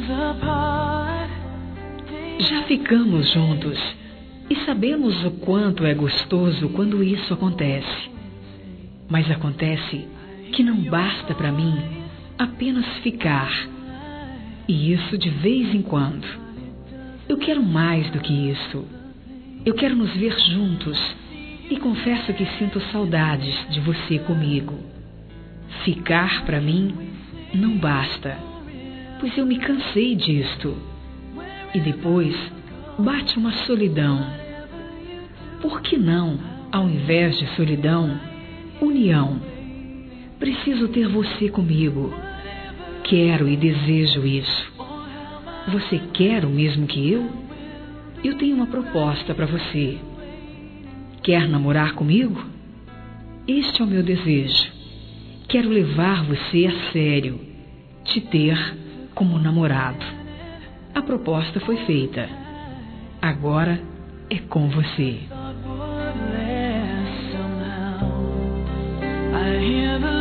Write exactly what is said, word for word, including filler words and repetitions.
Já ficamos juntos e sabemos o quanto é gostoso quando isso acontece. Mas acontece que não basta para mim apenas ficar, e isso de vez em quando. Eu quero mais do que isso. Eu quero nos ver juntos e confesso que sinto saudades de você comigo. Ficar para mim não basta, pois eu me cansei disto. E depois bate uma solidão. Por que não, ao invés de solidão, união? Preciso ter você comigo. Quero e desejo isso. Você quer o mesmo que eu? Eu tenho uma proposta para você. Quer namorar comigo? Este é o meu desejo. Quero levar você a sério, te ter como namorado. A proposta foi feita. Agora é com você. I hear the